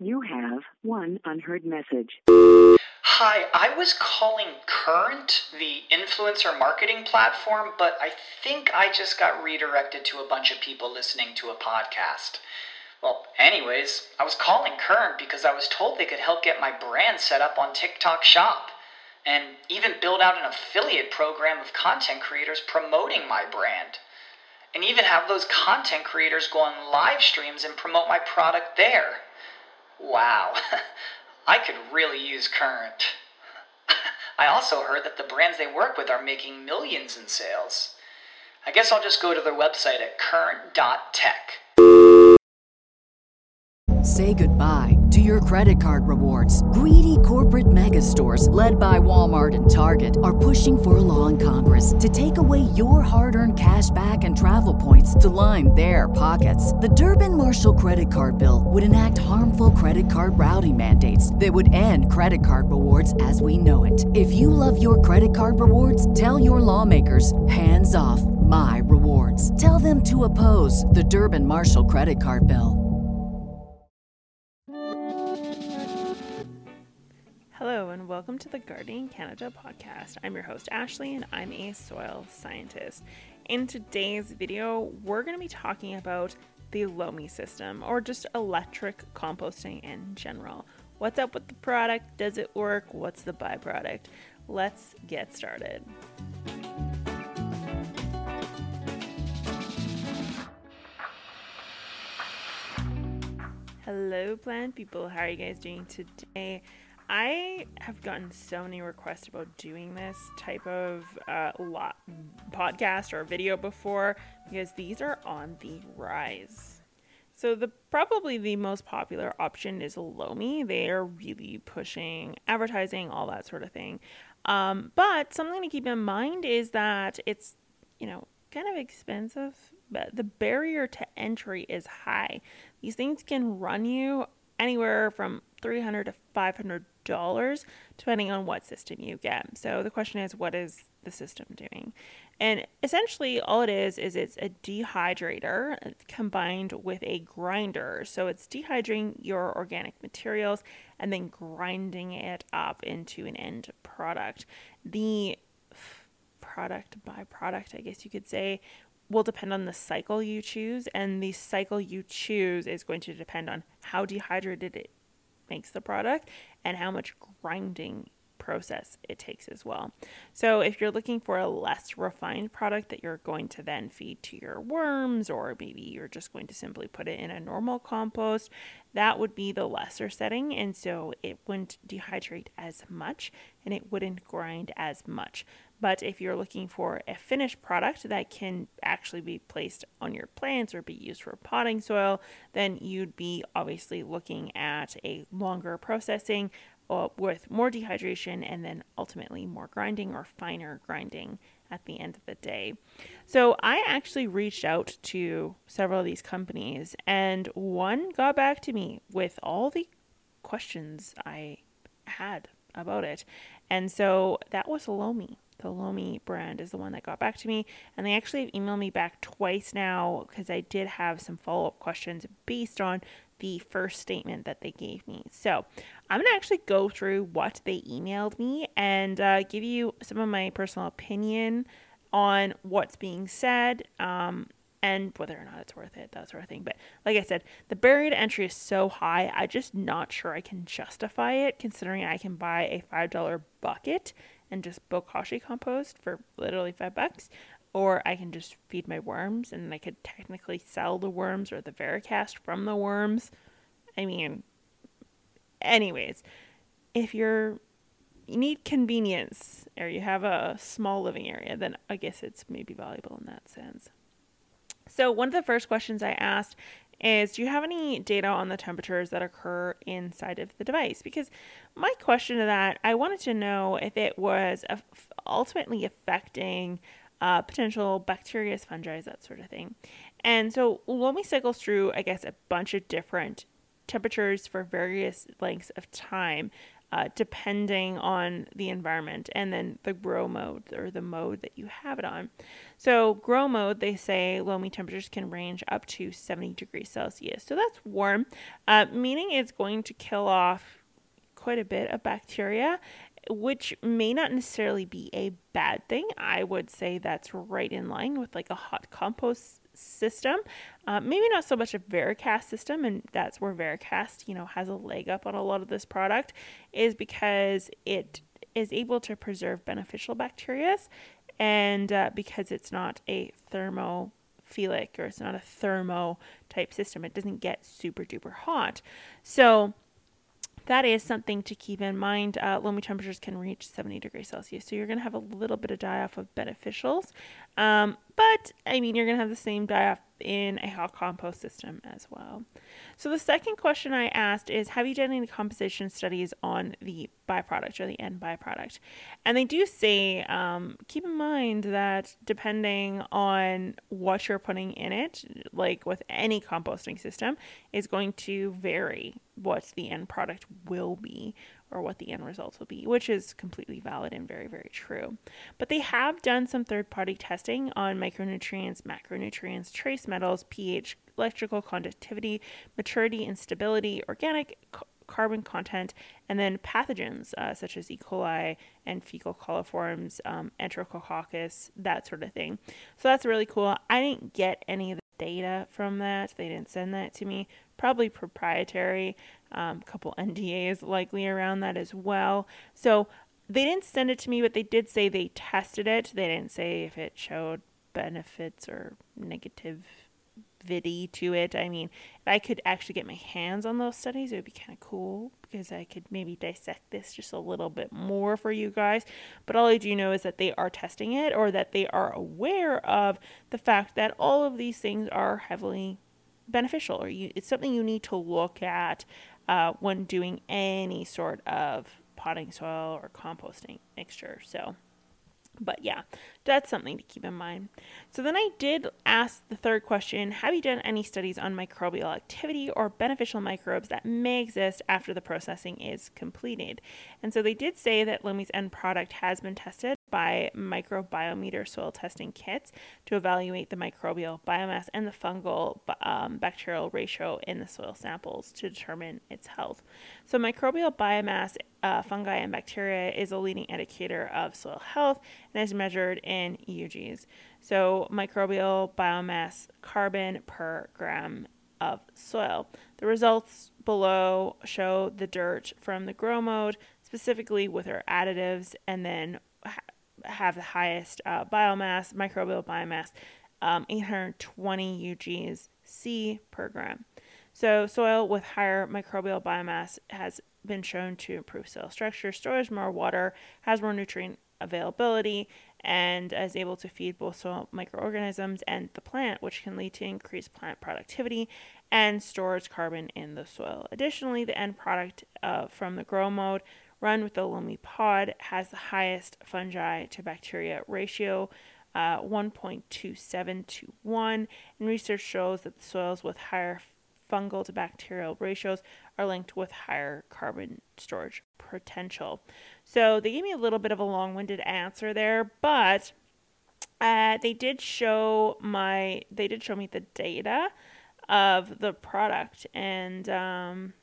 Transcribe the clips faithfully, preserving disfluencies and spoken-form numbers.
You have one unheard message. Hi, I was calling Current, the influencer marketing platform, but I think I just got redirected to a bunch of people listening to a podcast. Well, anyways, I was calling Current because I was told they could help get my brand set up on TikTok Shop, and even build out an affiliate program of content creators promoting my brand, and even have those content creators go on live streams and promote my product there. Wow, I could really use Current. I also heard that the brands they work with are making millions in sales. I guess I'll just go to their website at current dot tech. Say goodbye to your credit card rewards. Greedy corporate mega stores, led by Walmart and Target, are pushing for a law in Congress to take away your hard-earned cash back and travel points to line their pockets. The Durbin-Marshall credit card bill would enact harmful credit card routing mandates that would end credit card rewards as we know it. If you love your credit card rewards, tell your lawmakers, hands off my rewards. Tell them to oppose the Durbin-Marshall credit card bill. Hello and welcome to the Gardening Canada podcast. I'm your host Ashley and I'm a soil scientist. In today's video, we're going to be talking about the Lomi system, or just electric composting in general. What's up with the product? Does it work? What's the byproduct? Let's get started. Hello plant people, how are you guys doing today? I have gotten so many requests about doing this type of uh, lot, podcast or video before, because these are on the rise. So the probably the most popular option is Lomi. They are really pushing advertising, all that sort of thing. Um, but something to keep in mind is that it's, you know, kind of expensive, but the barrier to entry is high. These things can run you anywhere from three hundred dollars to five hundred dollars depending on what system you get. So the question is, what is the system doing? And essentially all it is is it's a dehydrator combined with a grinder. So it's dehydrating your organic materials and then grinding it up into an end product. The f- product byproduct, I guess you could say, will depend on the cycle you choose, and the cycle you choose is going to depend on how dehydrated it makes the product and how much grinding process it takes as well. So if you're looking for a less refined product that you're going to then feed to your worms, or maybe you're just going to simply put it in a normal compost, that would be the lesser setting, and so it wouldn't dehydrate as much and it wouldn't grind as much. But if you're looking for a finished product that can actually be placed on your plants or be used for potting soil, then you'd be obviously looking at a longer processing uh, with more dehydration and then ultimately more grinding or finer grinding at the end of the day. So I actually reached out to several of these companies, and one got back to me with all the questions I had about it. And so that was Lomi. The Lomi brand is the one that got back to me, and they actually have emailed me back twice now because I did have some follow-up questions based on the first statement that they gave me. So I'm going to actually go through what they emailed me and uh, give you some of my personal opinion on what's being said, um, and whether or not it's worth it, that sort of thing. But like I said, the barrier to entry is so high, I'm just not sure I can justify it, considering I can buy a five dollar bucket and just bokashi compost for literally five bucks, or I can just feed my worms and I could technically sell the worms or the Veracast from the worms. I mean, anyways, if you're you need convenience or you have a small living area, then I guess it's maybe valuable in that sense. So one of the first questions I asked is, do you have any data on the temperatures that occur inside of the device? Because my question to that, I wanted to know if it was ultimately affecting uh, potential bacteria, fungi, that sort of thing. And so Lomi cycles through, I guess, a bunch of different temperatures for various lengths of time. uh, depending on the environment, and then the grow mode or the mode that you have it on. So grow mode, they say loamy temperatures can range up to seventy degrees Celsius. So that's warm, uh, meaning it's going to kill off quite a bit of bacteria, which may not necessarily be a bad thing. I would say that's right in line with like a hot compost system. Uh, maybe not so much a Veracast system, and that's where Veracast, you know, has a leg up on a lot of this product, is because it is able to preserve beneficial bacteria, and uh, because it's not a thermophilic, or it's not a thermo type system. It doesn't get super duper hot. So that is something to keep in mind. Uh, loamy temperatures can reach seventy degrees Celsius, so you're going to have a little bit of die-off of beneficials. Um, but, I mean, you're going to have the same die-off in a hot compost system as well. So the second question I asked is, have you done any composition studies on the byproduct or the end byproduct? And they do say, um, keep in mind that depending on what you're putting in it, like with any composting system, is going to vary what the end product will be, or what the end results will be, which is completely valid and very, very true. But they have done some third-party testing on micronutrients, macronutrients, trace metals, pH, electrical conductivity, maturity and stability, organic c- carbon content, and then pathogens uh, such as E. coli and fecal coliforms, um, enterococcus, that sort of thing. So that's really cool. I didn't get any of the data from that. They didn't send that to me. Probably proprietary. Um, a couple N D As likely around that as well. So they didn't send it to me, but they did say they tested it. They didn't say if it showed benefits or negativity to it. I mean, if I could actually get my hands on those studies, it would be kind of cool, because I could maybe dissect this just a little bit more for you guys. But all I do know is that they are testing it, or that they are aware of the fact that all of these things are heavily beneficial, or you, it's something you need to look at uh, when doing any sort of potting soil or composting mixture. So, but yeah, that's something to keep in mind. So then I did ask the third question, have you done any studies on microbial activity or beneficial microbes that may exist after the processing is completed? And so they did say that Loamy's end product has been tested by microbiometer soil testing kits to evaluate the microbial biomass and the fungal um, bacterial ratio in the soil samples to determine its health. So microbial biomass, uh, fungi, and bacteria is a leading indicator of soil health and is measured in U Gs. So microbial biomass carbon per gram of soil. The results below show the dirt from the grow mode, specifically with our additives, and then ha- have the highest uh, biomass, microbial biomass, um, eight hundred twenty U Gs C per gram. So soil with higher microbial biomass has been shown to improve soil structure, stores more water, has more nutrient availability, and is able to feed both soil microorganisms and the plant, which can lead to increased plant productivity and stores carbon in the soil. Additionally, the end product uh, from the grow mode run with the Loamy pod has the highest fungi to bacteria ratio, uh, one point two seven to one, and research shows that the soils with higher fungal to bacterial ratios are linked with higher carbon storage potential. So they gave me a little bit of a long-winded answer there, but uh, they did show my they did show me the data of the product, and um,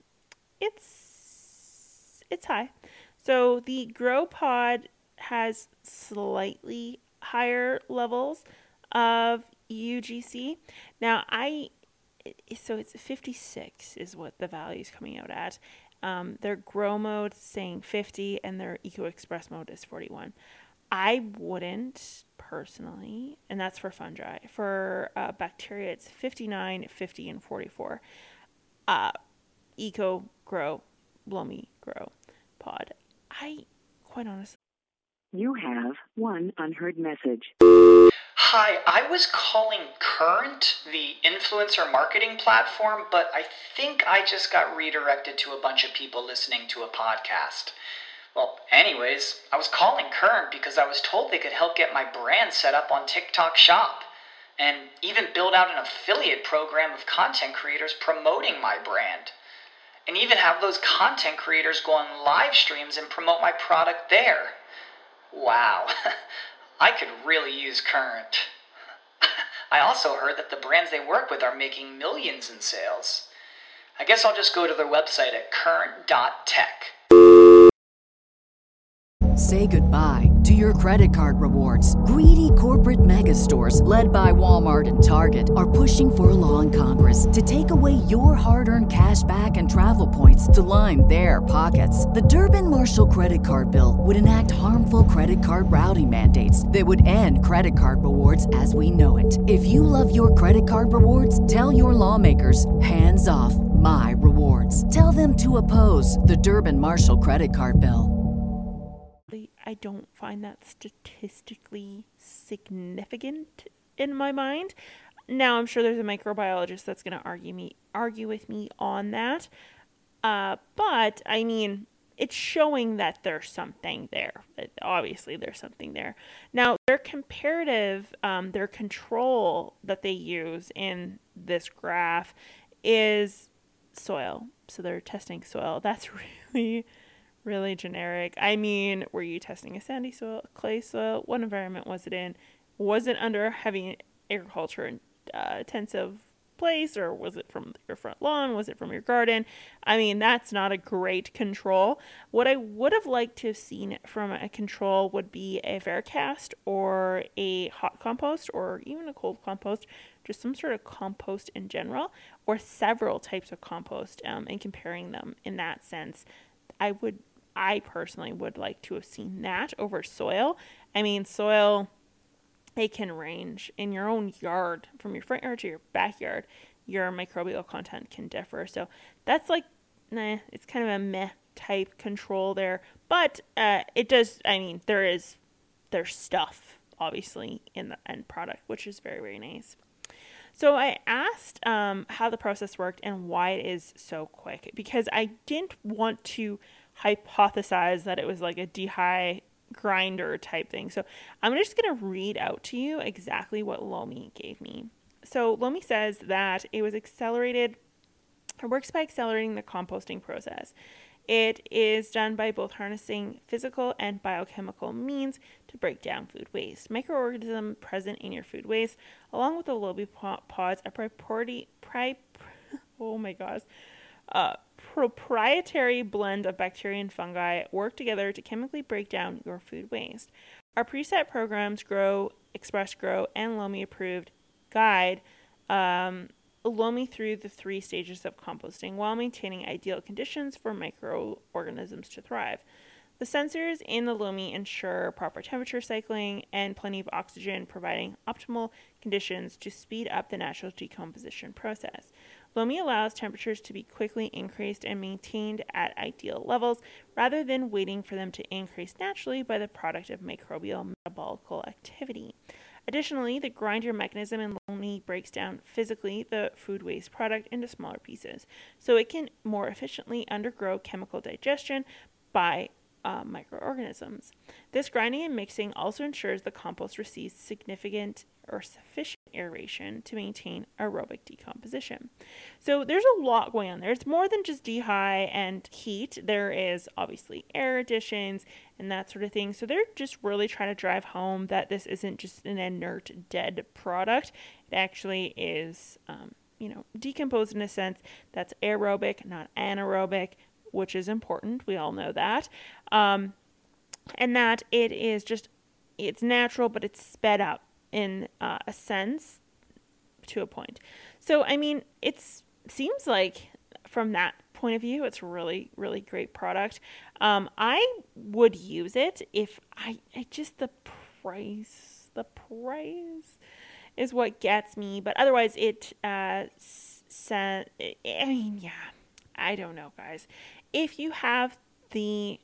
it's it's high. So the Grow Pod has slightly higher levels of U G C. Now I so it's fifty-six is what the value is coming out at. Um, their grow mode is saying fifty, and their Eco Express mode is forty-one. I wouldn't personally, and that's for fungi. For uh, bacteria, it's fifty-nine, fifty, and forty-four. Uh, Eco Grow, Loamy Grow Pod. I, quite honestly. You have one unheard message. Hi, I was calling Current, the influencer marketing platform, but I think I just got redirected to a bunch of people listening to a podcast. Well, anyways, I was calling Current because I was told they could help get my brand set up on TikTok Shop, and even build out an affiliate program of content creators promoting my brand. and even have those content creators go on live streams and promote my product there. Wow, I could really use Current. I also heard that the brands they work with are making millions in sales. I guess I'll just go to their website at current dot tech. Say goodbye to your credit card rewards. Greedy corporate mega stores, led by Walmart and Target, are pushing for a law in Congress to take away your hard-earned cash back and travel points to line their pockets. The Durbin-Marshall credit card bill would enact harmful credit card routing mandates that would end credit card rewards as we know it. If you love your credit card rewards, tell your lawmakers, hands off my rewards. Tell them to oppose the Durbin-Marshall credit card bill. I don't find that statistically significant in my mind. Now, I'm sure there's a microbiologist that's going to argue me argue with me on that. Uh, but, I mean, it's showing that there's something there. Obviously, there's something there. Now, their comparative, um, their control that they use in this graph is soil. So they're testing soil. That's really... really generic. I mean, were you testing a sandy soil, clay soil? What environment was it in? Was it under a heavy agriculture uh, intensive place, or was it from your front lawn? Was it from your garden? I mean, that's not a great control. What I would have liked to have seen from a control would be a Veracast or a hot compost or even a cold compost, just some sort of compost in general, or several types of compost, um, and comparing them in that sense. I would, I personally would like to have seen that over soil. I mean, soil, it can range in your own yard, from your front yard to your backyard. Your microbial content can differ. So that's like, nah, it's kind of a meh type control there. But uh, it does, I mean, there is, there's stuff, obviously, in the end product, which is very, very nice. So I asked um, how the process worked and why it is so quick, because I didn't want to hypothesize that it was like a dehy grinder type thing. So I'm just going to read out to you exactly what Lomi gave me. So Lomi says that it was accelerated, it works by accelerating the composting process. It is done by both harnessing physical and biochemical means to break down food waste. Microorganisms present in your food waste, along with the Lomi pods, a proprietary, pri, oh my gosh, uh, proprietary blend of bacteria and fungi work together to chemically break down your food waste. Our preset programs, Grow, Express Grow, and Lomi approved guide um, Lomi through the three stages of composting while maintaining ideal conditions for microorganisms to thrive. The sensors in the Lomi ensure proper temperature cycling and plenty of oxygen, providing optimal conditions to speed up the natural decomposition process. Lomi allows temperatures to be quickly increased and maintained at ideal levels rather than waiting for them to increase naturally by the product of microbial metabolical activity. Additionally, the grinder mechanism in Lomi breaks down physically the food waste product into smaller pieces, so it can more efficiently undergo chemical digestion by uh, microorganisms. This grinding and mixing also ensures the compost receives significant or sufficient aeration to maintain aerobic decomposition. So there's a lot going on there. It's more than just dehy and heat. There is obviously air additions and that sort of thing. So they're just really trying to drive home that this isn't just an inert, dead product. It actually is, um, you know, decomposed in a sense that's aerobic, not anaerobic, which is important. We all know that. Um, and that it is just, it's natural, but it's sped up in uh, a sense to a point. So, I mean, it's seems like from that point of view, it's really, really great product. Um, I would use it if I, I just, the price, the price is what gets me. But otherwise it, uh, sa- I mean, yeah, I don't know, guys. If you have the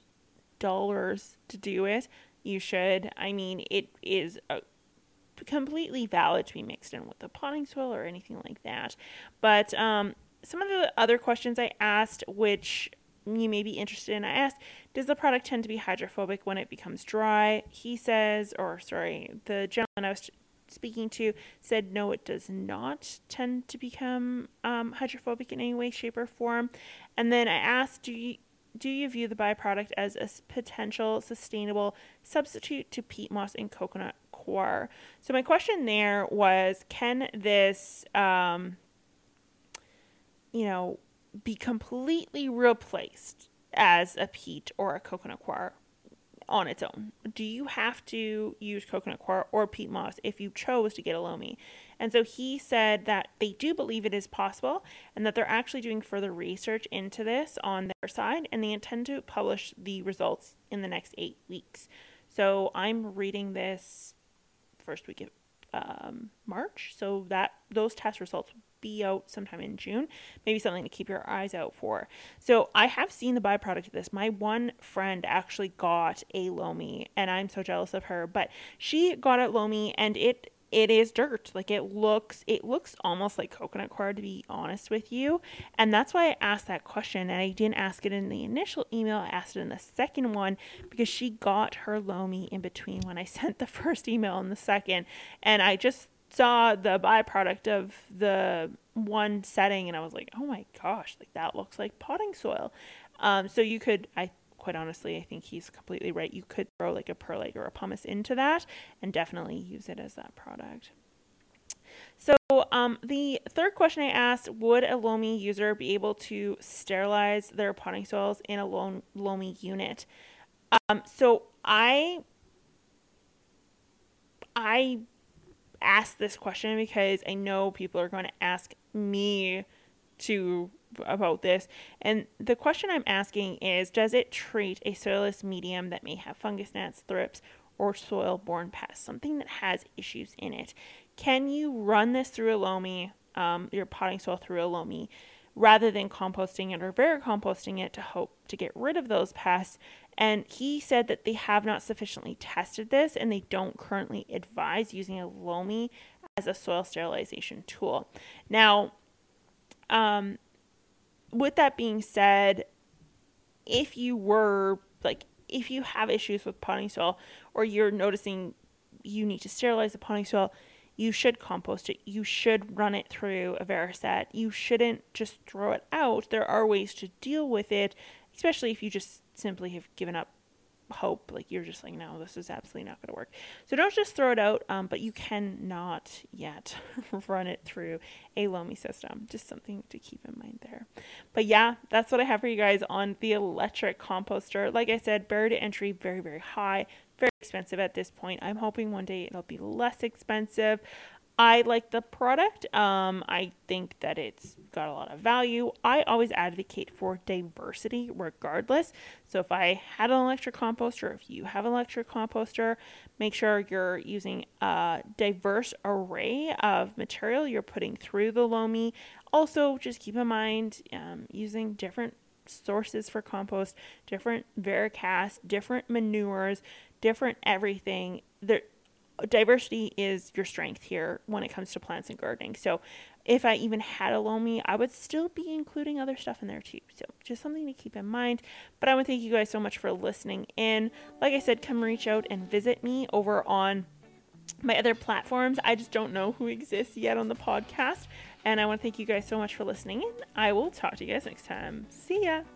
dollars to do it, you should. I mean, it is a completely valid to be mixed in with the potting soil or anything like that. But um, some of the other questions I asked, which you may be interested in, I asked, does the product tend to be hydrophobic when it becomes dry? He says, or sorry, the gentleman I was speaking to said no, it does not tend to become um, hydrophobic in any way, shape, or form. And then I asked, do you do you view the byproduct as a potential sustainable substitute to peat moss and coconut coir? So my question there was, can this, um, you know, be completely replaced as a peat or a coconut coir on its own? Do you have to use coconut coir or peat moss if you chose to get a loamy? And so he said that they do believe it is possible and that they're actually doing further research into this on their side, and they intend to publish the results in the next eight weeks. So I'm reading this first week of um, March, so that those test results will be out sometime in June. Maybe something to keep your eyes out for. So I have seen the byproduct of this. My one friend actually got a loamy, and I'm so jealous of her, but she got a loamy, and it it is dirt. Like it looks it looks almost like coconut coir, to be honest with you. And that's why I asked that question, and I didn't ask it in the initial email. I asked it in the second one because she got her loamy in between when I sent the first email and the second, and I just saw the byproduct of the one setting and I was like, oh my gosh, like that looks like potting soil. Um, so you could, I quite honestly, I think he's completely right. You could throw like a perlite or a pumice into that and definitely use it as that product. So um, the third question I asked, would a loamy user be able to sterilize their potting soils in a lo- loamy unit? Um, so I, I, ask this question because I know people are going to ask me to about this, and the question I'm asking is, does it treat a soilless medium that may have fungus gnats, thrips, or soil-borne pests, something that has issues in it? Can you run this through a loamy, um, your potting soil through a loamy, rather than composting it or vericomposting it to hope to get rid of those pests? And he said that they have not sufficiently tested this, and they don't currently advise using a loamy as a soil sterilization tool. Now, um, with that being said, if you were like, if you have issues with potting soil, or you're noticing you need to sterilize the potting soil, you should compost it. You should run it through a Variset. You shouldn't just throw it out. There are ways to deal with it, especially if you just simply have given up hope. Like you're just like, no, this is absolutely not going to work. So don't just throw it out, um, but you cannot yet run it through a loamy system. Just something to keep in mind there. But yeah, that's what I have for you guys on the electric composter. Like I said, barrier to entry, very, very high, very expensive at this point. I'm hoping one day it'll be less expensive. I like the product. Um, I think that it's got a lot of value. I always advocate for diversity regardless. So if I had an electric composter, if you have an electric composter, make sure you're using a diverse array of material you're putting through the loamy. Also, just keep in mind um, using different sources for compost, different Vericast, different manures, different everything. There Diversity is your strength here when it comes to plants and gardening. So if I even had a loamy, I would still be including other stuff in there too. So just something to keep in mind. But I want to thank you guys so much for listening in. Like I said, come reach out and visit me over on my other platforms. I just don't know who exists yet on the podcast. And I want to thank you guys so much for listening in. I will talk to you guys next time. See ya.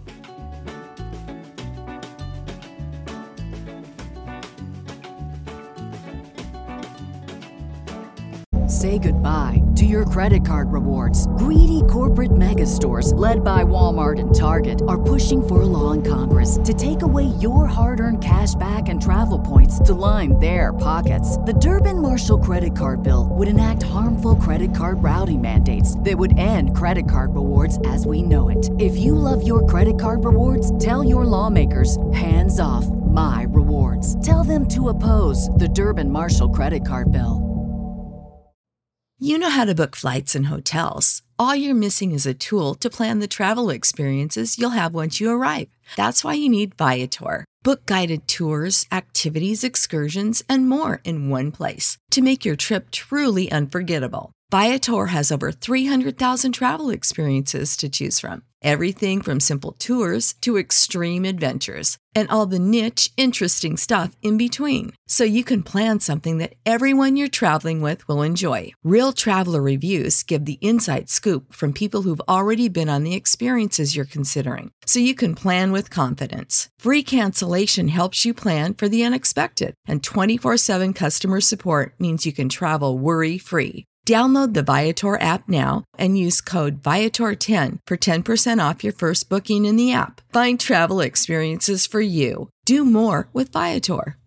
Say goodbye to your credit card rewards. Greedy corporate mega stores, led by Walmart and Target, are pushing for a law in Congress to take away your hard-earned cash back and travel points to line their pockets. The Durbin-Marshall credit card bill would enact harmful credit card routing mandates that would end credit card rewards as we know it. If you love your credit card rewards, tell your lawmakers, hands off my rewards. Tell them to oppose the Durbin-Marshall credit card bill. You know how to book flights and hotels. All you're missing is a tool to plan the travel experiences you'll have once you arrive. That's why you need Viator. Book guided tours, activities, excursions, and more in one place to make your trip truly unforgettable. Viator has over three hundred thousand travel experiences to choose from. Everything from simple tours to extreme adventures and all the niche, interesting stuff in between. So you can plan something that everyone you're traveling with will enjoy. Real traveler reviews give the inside scoop from people who've already been on the experiences you're considering. So you can plan with confidence. Free cancellation helps you plan for the unexpected. And twenty-four seven customer support means you can travel worry-free. Download the Viator app now and use code Viator ten for ten percent off your first booking in the app. Find travel experiences for you. Do more with Viator.